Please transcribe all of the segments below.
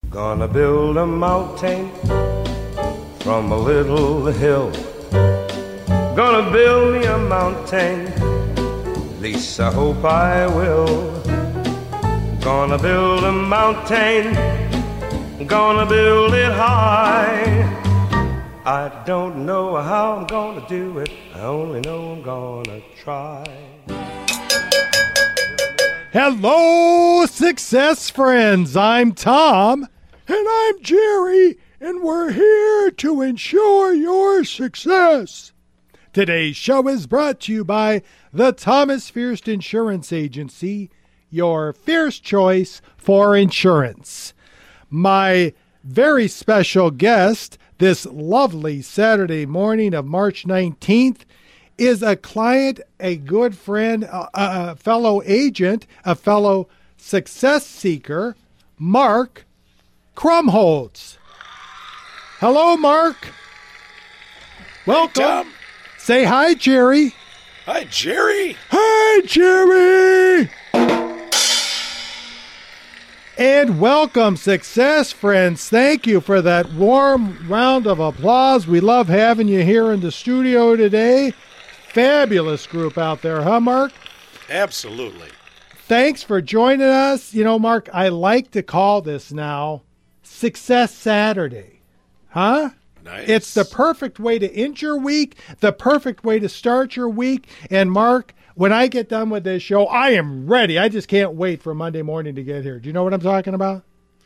Gonna build a mountain from a little hill. Gonna build me a mountain, at least I hope I will. Gonna build a mountain, gonna build it high. I don't know how I'm gonna do it, I only know I'm gonna try. Hello, success friends. I'm Tom. And I'm Jerry, and we're here to ensure your success. Today's show is brought to you by the Thomas Fierst Insurance Agency, your fierce choice for insurance. My very special guest this lovely Saturday morning of March 19th is a client, a good friend, a fellow agent, a fellow success seeker, Mark Krumholtz. Hello, Mark. Welcome. Hey, Tom. Say hi, Jerry. Hi, Jerry. Hi, Jerry. And welcome, success friends. Thank you for that warm round of applause. We love having you here in the studio today. Fabulous group out there, huh, Mark? Absolutely. Thanks for joining us. You know, Mark, I like to call this now Success Saturday. Huh? Nice. It's the perfect way to end your week, the perfect way to start your week. And Mark, when I get done with this show, I am ready. I just can't wait for Monday morning to get here. Do you know what I'm talking about?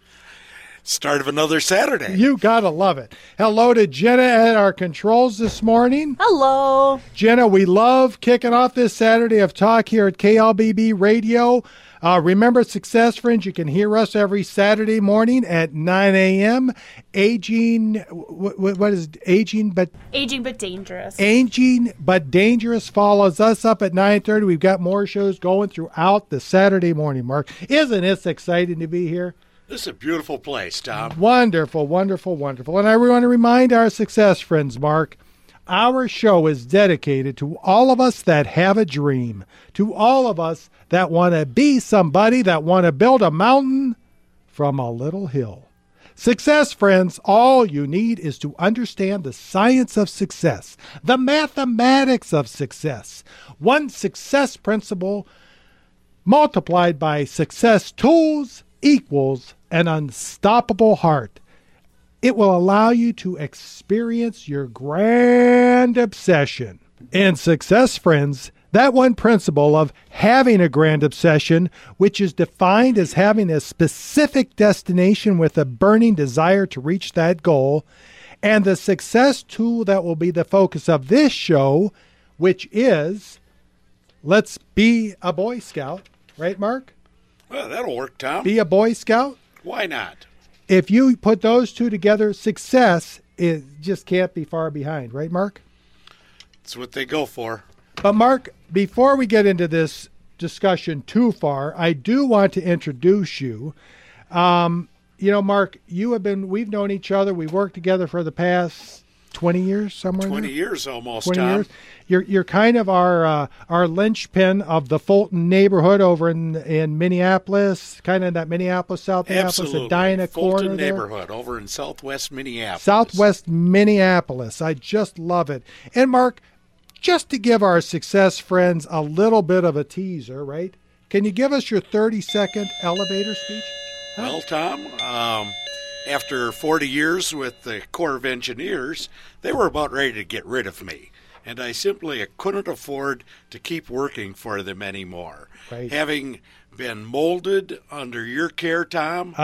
Start of another Saturday. You gotta love it. Hello to Jenna at our controls this morning. Hello. Jenna, we love kicking off this Saturday of talk here at KLBB Radio. Remember, success friends, you can hear us every Saturday morning at 9 a.m. Aging, what is it? Aging but Dangerous. Aging but Dangerous follows us up at 9:30. We've got more shows going throughout the Saturday morning, Mark. Isn't it exciting to be here? This is a beautiful place, Tom. Wonderful, wonderful, wonderful. And I want to remind our success friends, Mark, our show is dedicated to all of us that have a dream, to all of us that want to be somebody, that want to build a mountain from a little hill. Success friends, all you need is to understand the science of success, the mathematics of success. One success principle multiplied by success tools equals an unstoppable heart. It will allow you to experience your grand obsession. And success friends, that one principle of having a grand obsession, which is defined as having a specific destination with a burning desire to reach that goal, and the success tool that will be the focus of this show, which is, let's be a Boy Scout. Right, Mark? Well, that'll work, Tom. Be a Boy Scout? Why not? If you put those two together, success just can't be far behind. Right, Mark? It's what they go for. But, Mark, before we get into this discussion too far, I do want to introduce you. You know, Mark, we've known each other. We've worked together for the past 20 years, somewhere 20 there? years almost, 20 Tom. years. You're kind of our linchpin of the Fulton neighborhood over in Minneapolis, kind of that Minneapolis, South Minneapolis, Absolutely. the Dinah corner Fulton there. neighborhood over in southwest Minneapolis. Southwest Minneapolis. I just love it. And Mark, just to give our success friends a little bit of a teaser, right? Can you give us your 30-second elevator speech? Huh? Well, Tom, after 40 years with the Corps of Engineers, they were about ready to get rid of me. And I simply couldn't afford to keep working for them anymore. Right. Having been molded under your care, Tom,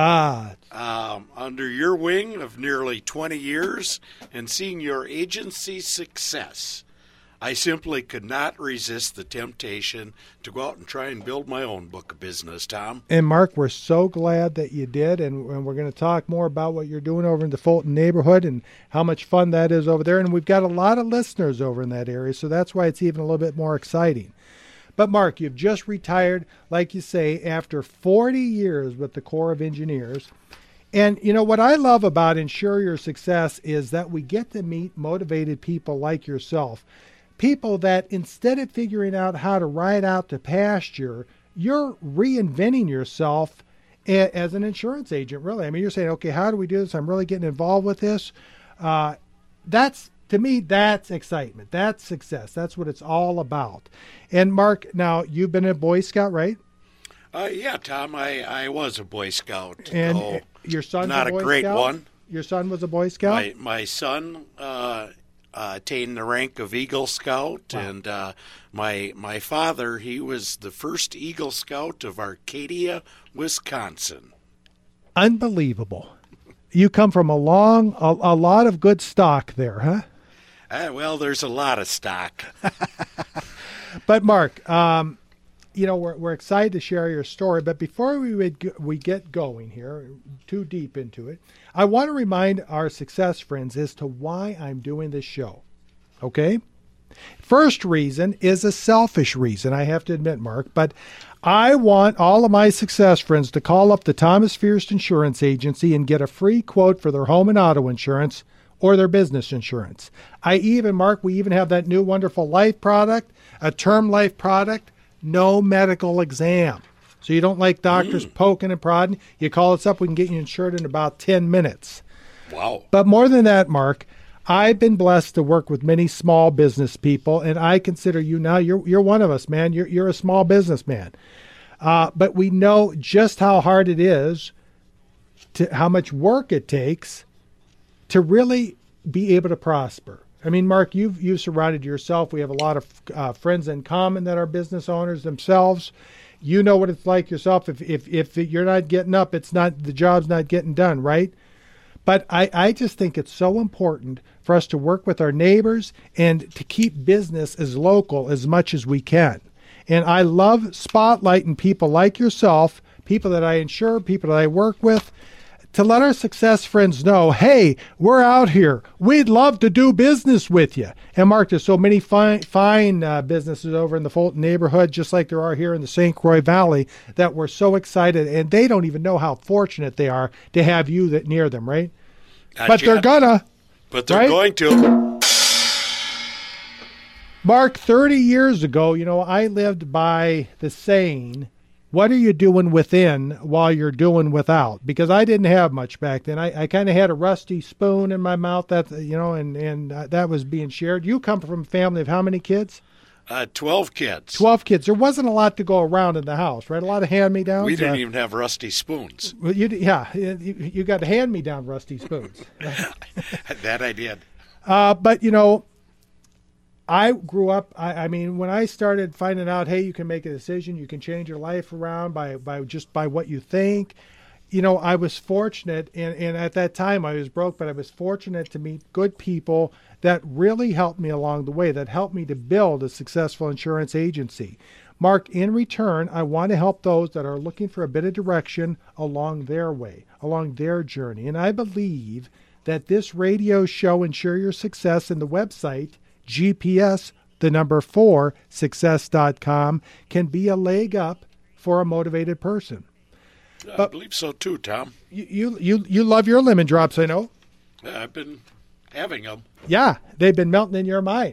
under your wing of nearly 20 years, and seeing your agency's success, I simply could not resist the temptation to go out and try and build my own book of business, Tom. And Mark, we're so glad that you did, and we're going to talk more about what you're doing over in the Fulton neighborhood and how much fun that is over there. And we've got a lot of listeners over in that area, so that's why it's even a little bit more exciting. But Mark, you've just retired, like you say, after 40 years with the Corps of Engineers. And, you know, what I love about Ensure Your Success is that we get to meet motivated people like yourself. People that instead of figuring out how to ride out to pasture, you're reinventing yourself as an insurance agent, really. I mean, you're saying, okay, how do we do this? I'm really getting involved with this. That's, to me, that's excitement. That's success. That's what it's all about. And Mark, now you've been a Boy Scout, right? Yeah, Tom, I was a Boy Scout. And your son's not a Boy a great Scout? one. Your son was a Boy Scout? My son attained the rank of Eagle Scout, wow. And my father, he was the first Eagle Scout of Arcadia, Wisconsin. Unbelievable. You come from a lot of good stock there, huh? Well, there's a lot of stock. But Mark, we're excited to share your story. But before we get going here, too deep into it, I want to remind our success friends as to why I'm doing this show. Okay? First reason is a selfish reason, I have to admit, Mark, but I want all of my success friends to call up the Thomas Fierst Insurance Agency and get a free quote for their home and auto insurance or their business insurance. Mark, we even have that new wonderful life product, a term life product, no medical exam. So you don't like doctors poking and prodding. You call us up, we can get you insured in about 10 minutes. Wow. But more than that, Mark, I've been blessed to work with many small business people, and I consider you now, you're one of us, man. You're a small businessman. But we know just how hard it is, how much work it takes to really be able to prosper. I mean, Mark, you've surrounded yourself. We have a lot of friends in common that are business owners themselves. You know what it's like yourself. If you're not getting up, the job's not getting done, right? But I just think it's so important for us to work with our neighbors and to keep business as local as much as we can. And I love spotlighting people like yourself, people that I insure, people that I work with, to let our success friends know, hey, we're out here. We'd love to do business with you. And Mark, there's so many fine businesses over in the Fulton neighborhood, just like there are here in the St. Croix Valley, that we're so excited. And they don't even know how fortunate they are to have you near them, right? But they're gonna. But they're going to. Mark, 30 years ago, I lived by the saying, what are you doing within while you're doing without? Because I didn't have much back then. I kind of had a rusty spoon in my mouth, and that was being shared. You come from a family of how many kids? 12 kids. 12 kids. There wasn't a lot to go around in the house, right? A lot of hand-me-downs. We didn't even have rusty spoons. Well, you got hand-me-down rusty spoons. That I did. But, I grew up, I mean, when I started finding out, hey, you can make a decision, you can change your life around by what you think, I was fortunate, and at that time I was broke, but I was fortunate to meet good people that really helped me along the way, that helped me to build a successful insurance agency. Mark, in return, I want to help those that are looking for a bit of direction along their way, along their journey. And I believe that this radio show, Insure Your Success, and the website, GPS, 4, success.com, can be a leg up for a motivated person. I believe so too, Tom. You love your lemon drops, I know. I've been having them. Yeah, they've been melting in your mind.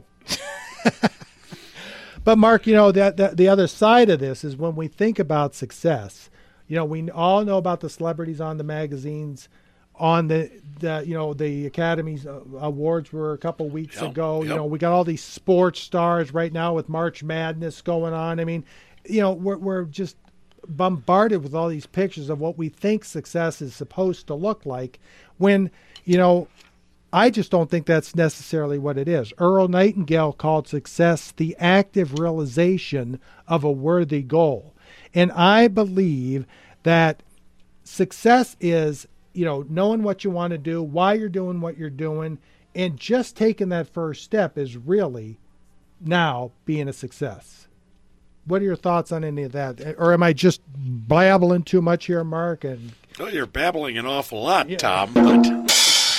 But Mark, that the other side of this is when we think about success. We all know about the celebrities on the magazines, on the Academy's awards were a couple weeks ago. Yep. We got all these sports stars right now with March Madness going on. I mean, we're just bombarded with all these pictures of what we think success is supposed to look like when, I just don't think that's necessarily what it is. Earl Nightingale called success the active realization of a worthy goal. And I believe that success is, knowing what you want to do, why you're doing what you're doing, and just taking that first step is really now being a success. What are your thoughts on any of that? Or am I just blabbling too much here, Mark? Well, you're babbling an awful lot, Tom. But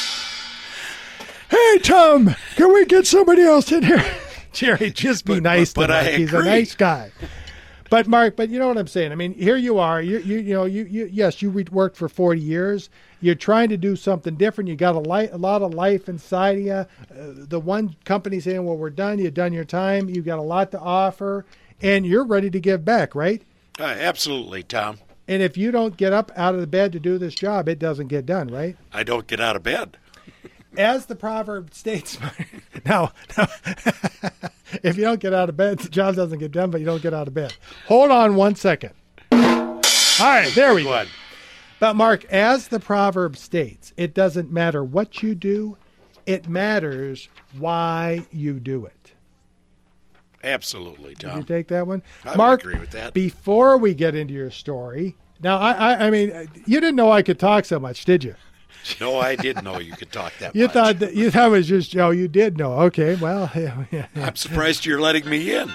hey, Tom, can we get somebody else in here? Jerry, just be nice to Mark. He's a nice guy. But Mark, you know what I'm saying. I mean, here you are. Yes, you worked for 40 years. You're trying to do something different. You got a lot of life inside of you. The one company saying, "Well, we're done. You've done your time. You got a lot to offer, and you're ready to give back," right? Absolutely, Tom. And if you don't get up out of the bed to do this job, it doesn't get done, right? I don't get out of bed. As the proverb states, now, if you don't get out of bed, the job doesn't get done, but you don't get out of bed. Hold on 1 second. All right, there we go. But, Mark, as the proverb states, it doesn't matter what you do, it matters why you do it. Absolutely, Tom. Did you take that one? I Mark, would agree with that. Before we get into your story, now, I mean, you didn't know I could talk so much, did you? No, I didn't know you could talk that You much. thought it was just Joe. You did know. Okay, well. Yeah. I'm surprised you're letting me in.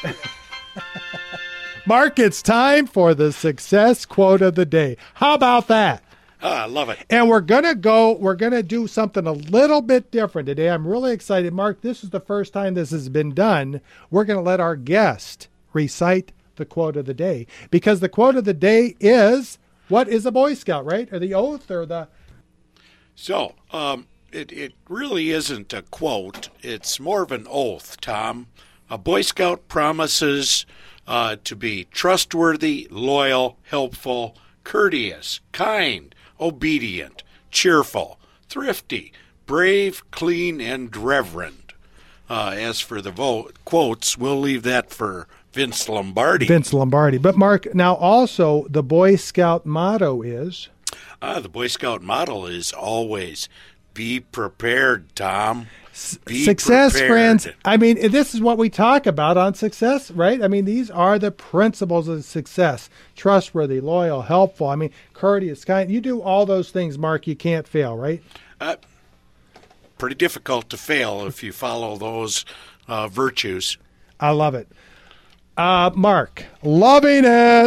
Mark, it's time for the success quote of the day. How about that? I love it. And we're going to do something a little bit different today. I'm really excited. Mark, this is the first time this has been done. We're going to let our guest recite the quote of the day, because the quote of the day is, what is a Boy Scout, right? Or the oath or the... So, it really isn't a quote. It's more of an oath, Tom. A Boy Scout promises to be trustworthy, loyal, helpful, courteous, kind, obedient, cheerful, thrifty, brave, clean, and reverent. As for the quotes, we'll leave that for Vince Lombardi. But, Mark, now also the Boy Scout motto is... The Boy Scout motto is always be prepared, Tom. Be success, prepared. Friends. I mean, this is what we talk about on success, right? I mean, these are the principles of success. Trustworthy, loyal, helpful. I mean, courteous, kind. You do all those things, Mark, you can't fail, right? Pretty difficult to fail if you follow those virtues. I love it. Mark, loving it.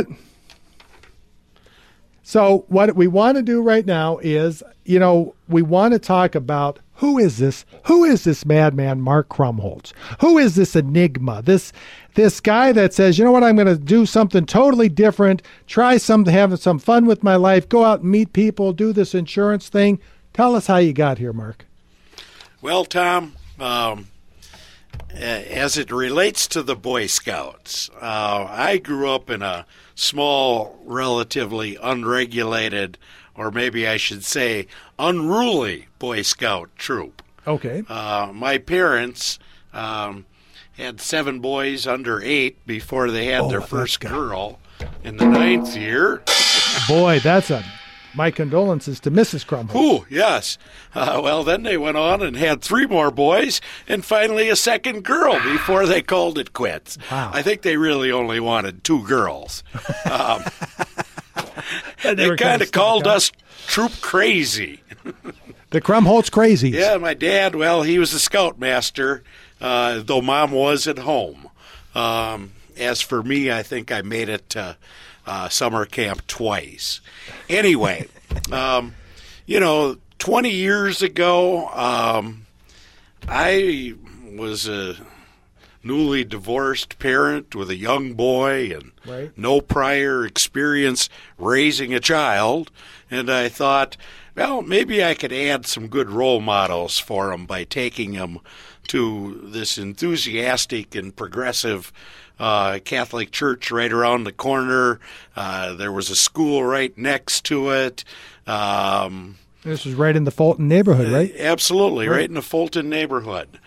So what we want to do right now is, we want to talk about who is this? Who is this madman, Mark Krumholtz? Who is this enigma? This guy that says, you know what, I'm going to do something totally different, try something, have some fun with my life, go out and meet people, do this insurance thing. Tell us how you got here, Mark. Well, Tom, as it relates to the Boy Scouts, I grew up in a small, relatively unregulated, or maybe I should say unruly Boy Scout troop. Okay. My parents had 7 boys under 8 before they had their first girl in the 9th year. Boy, my condolences to Mrs. Krumholtz. Ooh, yes. Well, then they went on and had 3 more boys and finally a second girl before they called it quits. Wow. I think they really only wanted 2 girls. They kind of called us troop crazy. The Krumholtz crazies. Yeah, my dad, well, he was a scoutmaster, though Mom was at home. As for me, I think I made it to summer camp twice. Anyway, 20 years ago, I was a newly divorced parent with a young boy and no prior experience raising a child, and I thought, well, maybe I could add some good role models for him by taking him to this enthusiastic and progressive Catholic church right around the corner. There was a school right next to it. This was right in the Fulton neighborhood, right? Absolutely, right in the Fulton neighborhood.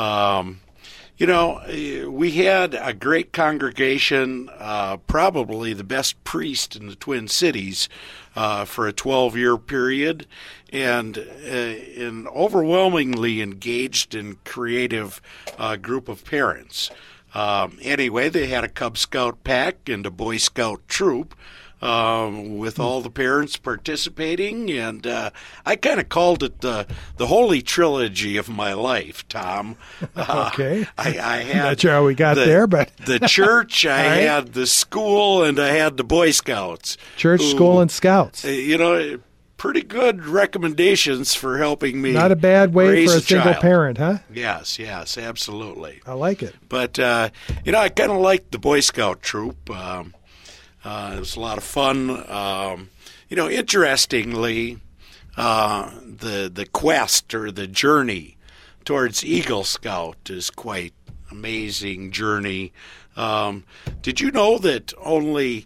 We had a great congregation, probably the best priest in the Twin Cities for a 12-year period, and an overwhelmingly engaged and creative group of parents. Anyway, they had a Cub Scout pack and a Boy Scout troop with all the parents participating, and I kind of called it the holy trilogy of my life, Tom. Okay. I had not sure how we got there, but the church, I had the school, and I had the Boy Scouts. Church, school, and scouts. Pretty good recommendations for helping me. Not a bad way raise for a single parent, huh? Yes, absolutely. I like it. But, I kind of liked the Boy Scout troop. It was a lot of fun. Interestingly, the quest or the journey towards Eagle Scout is quite amazing journey. Did you know that only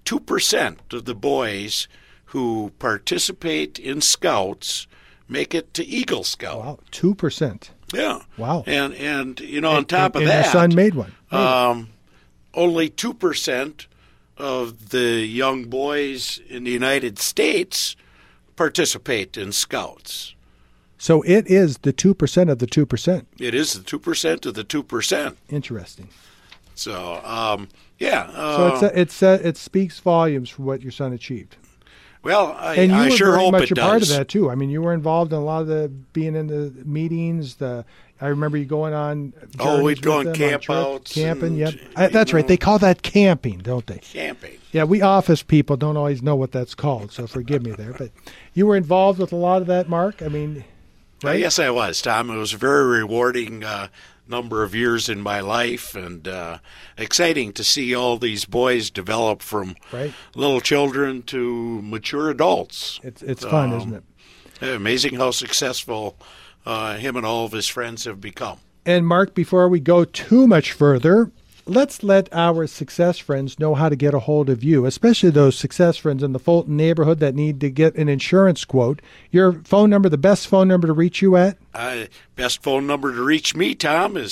2% of the boys who participate in Scouts make it to Eagle Scout. Wow, 2%. Yeah. Wow. And on top of and that, your son made one. only 2% of the young boys in the United States participate in Scouts. So it is the 2% of the 2%. It is the 2% of the 2%. Interesting. So, So it speaks volumes for what your son achieved. Well, And you I were sure very hope much it a part does. of that too. I mean, you were involved in a lot of the being in the meetings. I remember you going on. We'd go on trips, campouts. camping. and, Yep, that's right. They call that camping, don't they? Camping. Yeah, we office people don't always know what that's called, so forgive me there. But you were involved with a lot of that, Mark. I mean, right? Yes, I was, Tom. It was a very rewarding number of years in my life, and exciting to see all these boys develop from Right. little children to mature adults. It's fun, isn't it? Amazing how successful him and all of his friends have become. And Mark, before we go too much further, let's let our success friends know how to get a hold of you, especially those success friends in the Fulton neighborhood that need to get an insurance quote. Your phone number, the best phone number to reach you at? Best phone number to reach me, Tom, is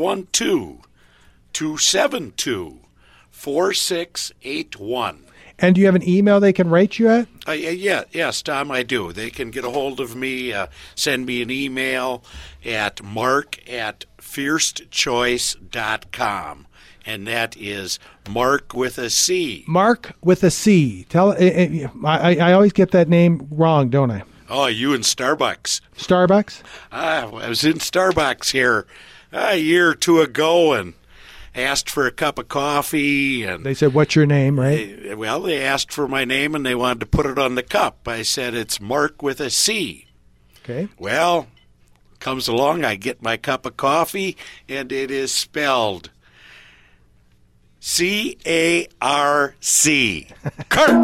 612-272-4681. And do you have an email they can write you at? Yes, Tom, I do. They can get a hold of me, send me an email at mark@fiercechoice.com. And that is Mark with a C. Mark with a C. I always get that name wrong, don't I? Oh, you in Starbucks. Starbucks? I was in Starbucks here a year or two ago and asked for a cup of coffee. And They said, what's your name, right? they asked for my name and they wanted to put it on the cup. I said, it's Mark with a C. Okay. Well, comes along, I get my cup of coffee, and it is spelled C-A-R-C. Kirk.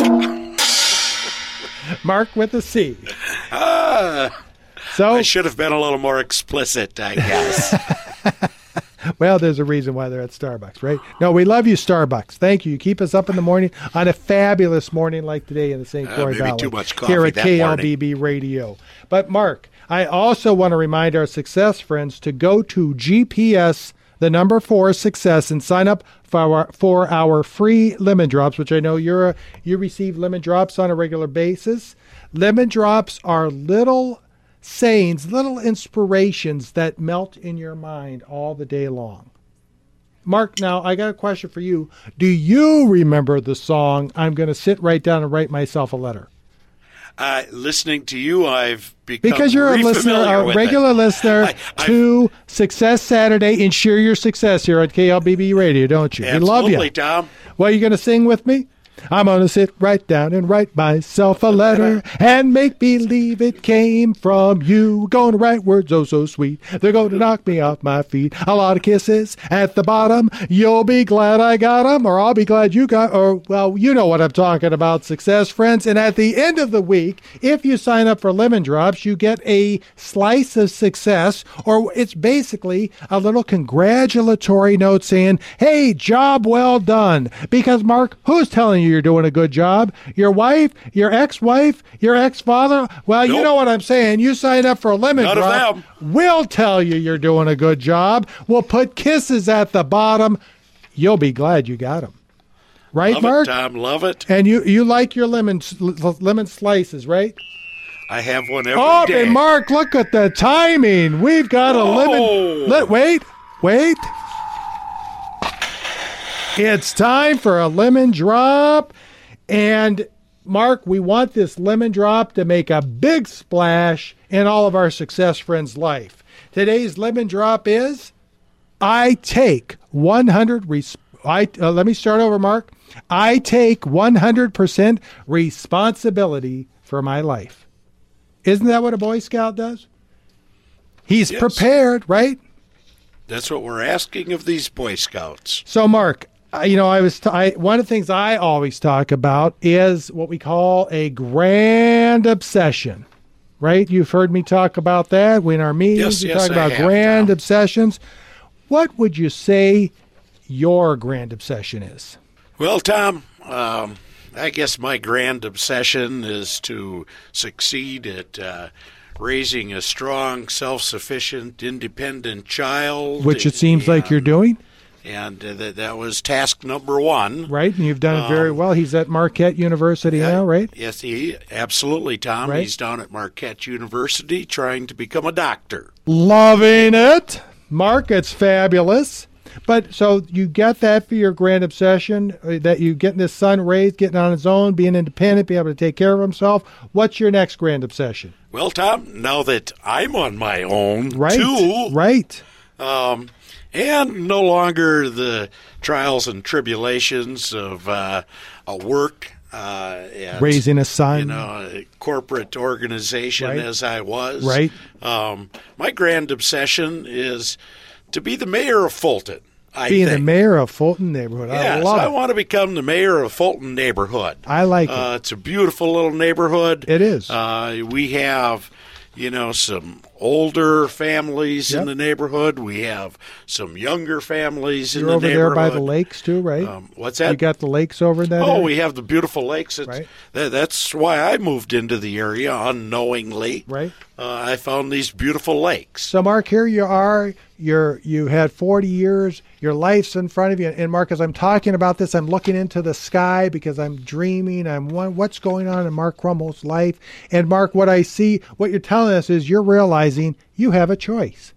Mark with a C. I So, should have been a little more explicit, I guess. well, there's a reason why they're at Starbucks, right? No, we love you, Starbucks. Thank you. You keep us up in the morning on a fabulous morning like today in the St. Croix maybe Valley. too much coffee here at that KLBB Radio. But, Mark, I also want to remind our success friends to go to GPS, the number 4 success, and sign up for our free lemon drops, which I know you receive lemon drops on a regular basis. Lemon drops are little sayings, little inspirations that melt in your mind all the day long. Mark, now I got a question for you. Do you remember the song, I'm going to sit right down and write myself a letter? Listening to you, I've become Because you're a listener, a regular listener to Success Saturday. Ensure your success here at KLBB Radio, don't you? We love you. Absolutely, Tom. Well, you going to sing with me? I'm going to sit right down and write myself a letter and make believe it came from you. Going to write words oh so sweet. They're going to knock me off my feet. A lot of kisses at the bottom. You'll be glad I got them, or I'll be glad you got, or, well, you know what I'm talking about, success friends. And at the end of the week, if you sign up for Lemon Drops, you get a slice of success, or it's basically a little congratulatory note saying, hey, job well done. Because, Mark, who's telling you you're doing a good job? Your wife, your ex-wife, your ex-father? Well, Nope. You know what I'm saying. You sign up for a Lemon None of Drop, them. we'll tell you you're doing a good job. We'll put kisses at the bottom. You'll be glad you got them. Right, Love Mark? it, Tom. Love it. And you like your lemon slices, right? I have one every Oh, day. and Mark, look at the timing. We've got a lemon. Wait. It's time for a lemon drop. And Mark, we want this lemon drop to make a big splash in all of our success friends' life. Today's lemon drop is I take 100 let me start over, Mark. I take 100% responsibility for my life. Isn't that what a Boy Scout does? He's Yes. prepared, right? That's what we're asking of these Boy Scouts. So, Mark, one of the things I always talk about is what we call a grand obsession, right? You've heard me talk about that in our meetings. We talk about grand obsessions. What would you say your grand obsession is? Well, Tom, I guess my grand obsession is to succeed at raising a strong, self-sufficient, independent child. Which it seems like you're doing. And that was task number one. Right, and you've done it very well. He's at Marquette University now, right? Yes, absolutely, Tom. Right. He's down at Marquette University trying to become a doctor. Loving it. Mark, it's fabulous. But so you got that for your grand obsession, that you getting this son raised, getting on his own, being independent, being able to take care of himself. What's your next grand obsession? Well, Tom, now that I'm on my own, right, too. Right. And no longer the trials and tribulations of work. Raising a son. A corporate organization right. as I was. Right. My grand obsession is to be the mayor of Fulton. Being the mayor of Fulton neighborhood. Yes, I want to become the mayor of Fulton neighborhood. I like it. It's a beautiful little neighborhood. It is. We have, some older families in the neighborhood. We have some younger families in the neighborhood. You're over there by the lakes too, right? What's that? You got the lakes over in that area? We have the beautiful lakes. Right. That's why I moved into the area unknowingly. Right. I found these beautiful lakes. So, Mark, here you are. You had 40 years. Your life's in front of you. And, Mark, as I'm talking about this, I'm looking into the sky because I'm dreaming. What's going on in Mark Crummel's life? And, Mark, what I see, what you're telling us is you're realizing you have a choice.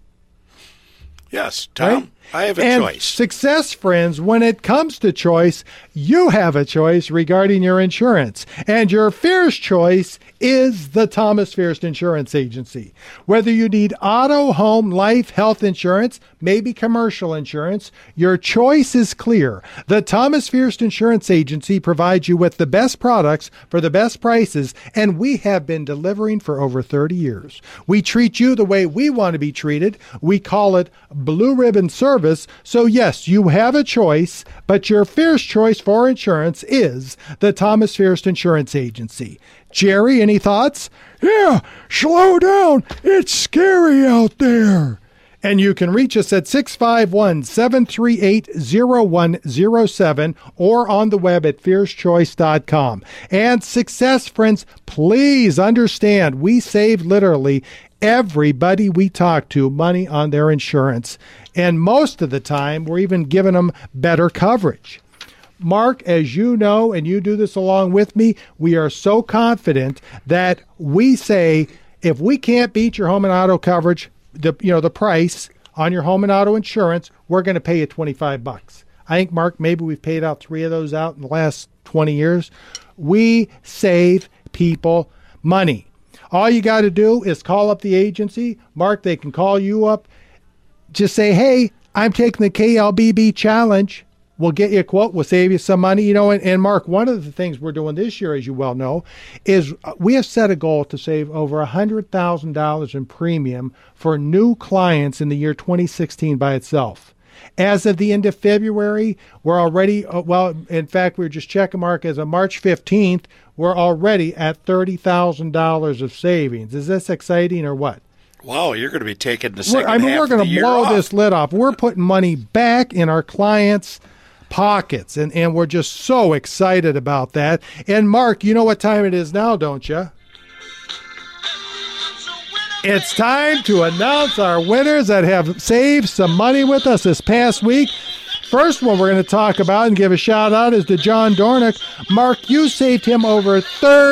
Yes, Tom. Right? I have a choice. Success, friends, when it comes to choice, you have a choice regarding your insurance. And your first choice is the Thomas Fierst Insurance Agency. Whether you need auto, home, life, health insurance, maybe commercial insurance, your choice is clear. The Thomas Fierst Insurance Agency provides you with the best products for the best prices, and we have been delivering for over 30 years. We treat you the way we want to be treated. We call it Blue Ribbon Service. So yes, you have a choice, but your first choice for insurance is the Thomas Fierst Insurance Agency. Jerry, any thoughts? Yeah, slow down. It's scary out there. And you can reach us at 651-738-0107 or on the web at fiercechoice.com. And success, friends, please understand, we save literally everybody we talk to money on their insurance. And most of the time, we're even giving them better coverage. Mark, as you know, and you do this along with me, we are so confident that we say, if we can't beat your home and auto coverage, the price on your home and auto insurance, we're going to pay you $25. I think, Mark, maybe we've paid out 3 of those out in the last 20 years. We save people money. All you got to do is call up the agency. Mark, they can call you up. Just say, hey, I'm taking the KLBB challenge. We'll get you a quote. We'll save you some money. And Mark, one of the things we're doing this year, as you well know, is we have set a goal to save over $100,000 in premium for new clients in the year 2016 by itself. As of the end of February, we're already, in fact, we were just checking, Mark, as of March 15th, we're already at $30,000 of savings. Is this exciting or what? Wow, you're going to be taking the second half of the year off. We're going to blow this lid off. We're putting money back in our clients' pockets, and we're just so excited about that. And, Mark, you know what time it is now, don't you? It's time to announce our winners that have saved some money with us this past week. First one we're going to talk about and give a shout out is to John Dornick. Mark, you saved him over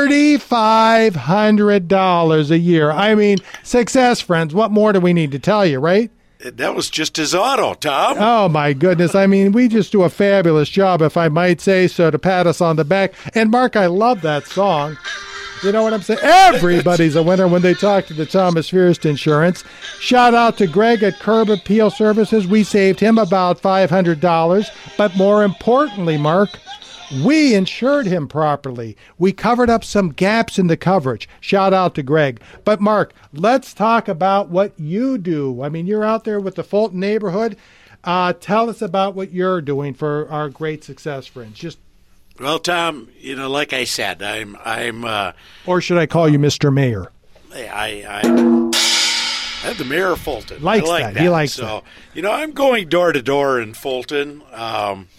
$3,500 a year. I mean, success, friends. What more do we need to tell you, right? That was just his auto, Tom. Oh, my goodness. I mean, we just do a fabulous job, if I might say so, to pat us on the back. And, Mark, I love that song. You know what I'm saying? Everybody's a winner when they talk to the Thomas Fierst Insurance. Shout out to Greg at Curb Appeal Services. We saved him about $500. But more importantly, Mark, we insured him properly. We covered up some gaps in the coverage. Shout out to Greg. But, Mark, let's talk about what you do. I mean, you're out there with the Fulton neighborhood. Tell us about what you're doing for our great success friends. Well, Tom, like I said, I'm or should I call you Mr. Mayor? I'm the mayor of Fulton. Likes I like that. He likes that. So, I'm going door to door in Fulton.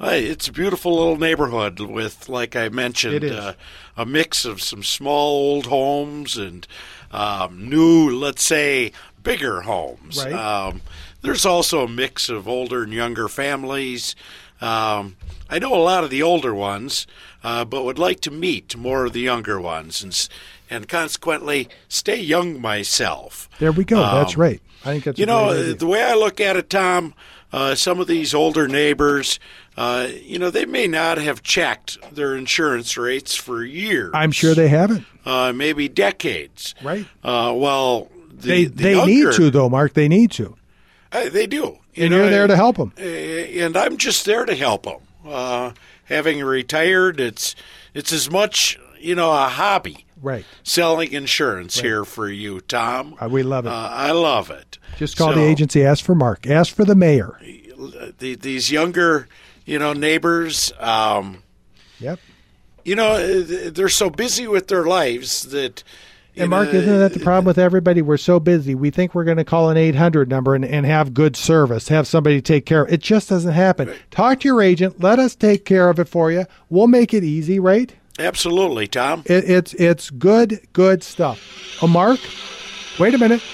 It's a beautiful little neighborhood with, like I mentioned, a mix of some small old homes and new, let's say, bigger homes. Right. There's also a mix of older and younger families. I know a lot of the older ones, but would like to meet more of the younger ones and consequently stay young myself. There we go. That's right. I think that's the way I look at it, Tom, some of these older neighbors, they may not have checked their insurance rates for years. I'm sure they haven't. Maybe decades. Right. They need to, though, Mark. They need to. They do. You're there to help them. And I'm just there to help them. Having retired, it's as much, a hobby. Right. Selling insurance here for you, Tom. We love it. I love it. Just call the agency. Ask for Mark. Ask for the mayor. These younger, neighbors. Yep. They're so busy with their lives that. And Mark, isn't that the problem with everybody? We're so busy. We think we're going to call an 800 number and have good service, have somebody take care of it. It just doesn't happen. Right. Talk to your agent. Let us take care of it for you. We'll make it easy, right? Absolutely, Tom. It's good stuff. Oh, Mark, wait a minute.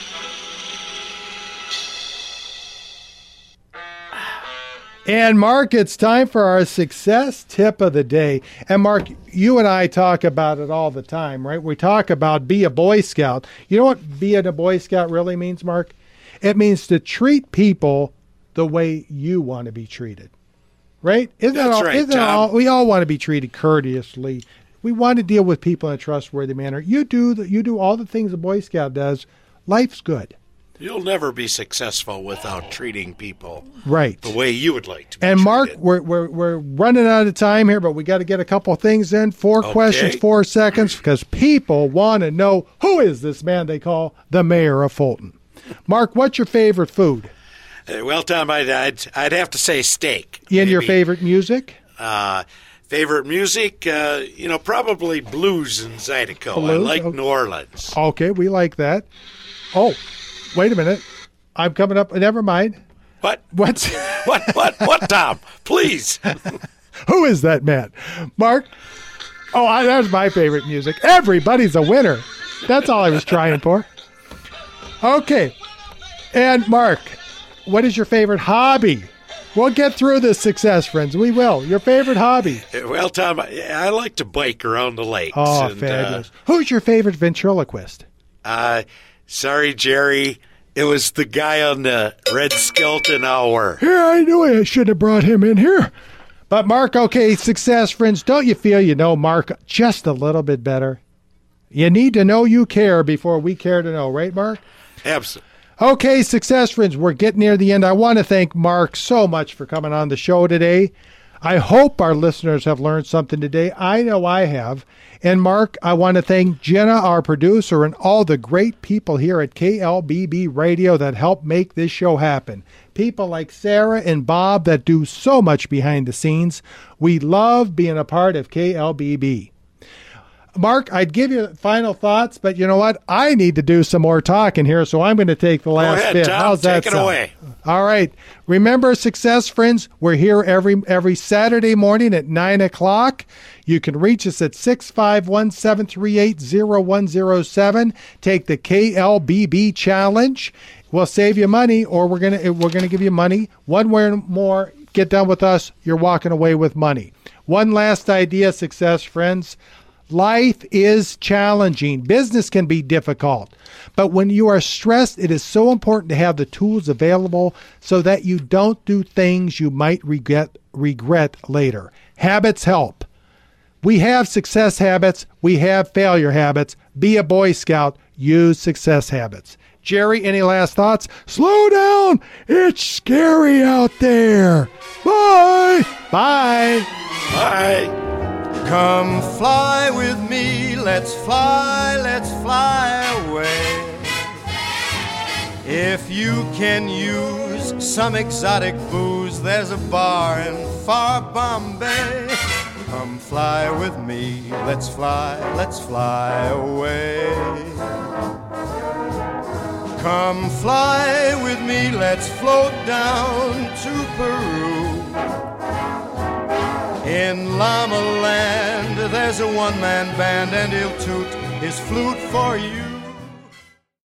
And Mark, it's time for our success tip of the day. And Mark, you and I talk about it all the time, right? We talk about be a Boy Scout. You know what being a Boy Scout really means, Mark? It means to treat people the way you want to be treated. Right? That's right, Tom. We all want to be treated courteously. We want to deal with people in a trustworthy manner. You do all the things a Boy Scout does. Life's good. You'll never be successful without treating people right the way you would like to be And treated. Mark, we're running out of time here, but we got to get a couple of things in. 4 questions, 4 seconds, because people want to know who is this man they call the mayor of Fulton. Mark, what's your favorite food? Well, Tom, I'd have to say steak. And your favorite music? Favorite music, probably blues and Zydeco. Blues? I like New Orleans. Okay, we like that. Oh, wait a minute. I'm coming up. Never mind. What? What's What, Tom? Please. Who is that man? Mark? Oh, that's my favorite music. Everybody's a winner. That's all I was trying for. Okay. And Mark, what is your favorite hobby? We'll get through this success, friends. We will. Your favorite hobby? Well, Tom, I like to bike around the lakes. Oh, fabulous. Who's your favorite ventriloquist? Sorry, Jerry. It was the guy on the Red Skelton Hour. Yeah, I knew I should have brought him in here. But, Mark, okay, success, friends. Don't you feel you know Mark just a little bit better? You need to know you care before we care to know, right, Mark? Absolutely. Okay, success, friends, we're getting near the end. I want to thank Mark so much for coming on the show today. I hope our listeners have learned something today. I know I have. And Mark, I want to thank Jenna, our producer, and all the great people here at KLBB Radio that help make this show happen. People like Sarah and Bob that do so much behind the scenes. We love being a part of KLBB. Mark, I'd give you final thoughts, but you know what? I need to do some more talking here, so I'm going to take the last Go ahead, bit. Tom. How's that Take sound? it away. All right. Remember, success, friends, we're here every Saturday morning at 9 o'clock. You can reach us at 651-738-0107. Take the KLBB challenge. We'll save you money, or we're gonna give you money. One way or more, get done with us, you're walking away with money. One last idea, success, friends. Life is challenging. Business can be difficult. But when you are stressed, it is so important to have the tools available so that you don't do things you might regret later. Habits help. We have success habits. We have failure habits. Be a Boy Scout. Use success habits. Jerry, any last thoughts? Slow down. It's scary out there. Bye. Bye. Bye. Come fly with me, let's fly away. If you can use some exotic booze, there's a bar in far Bombay. Come fly with me, let's fly away. Come fly with me, let's float down to Peru. In Llama Land, there's a one-man band, and he'll toot his flute for you.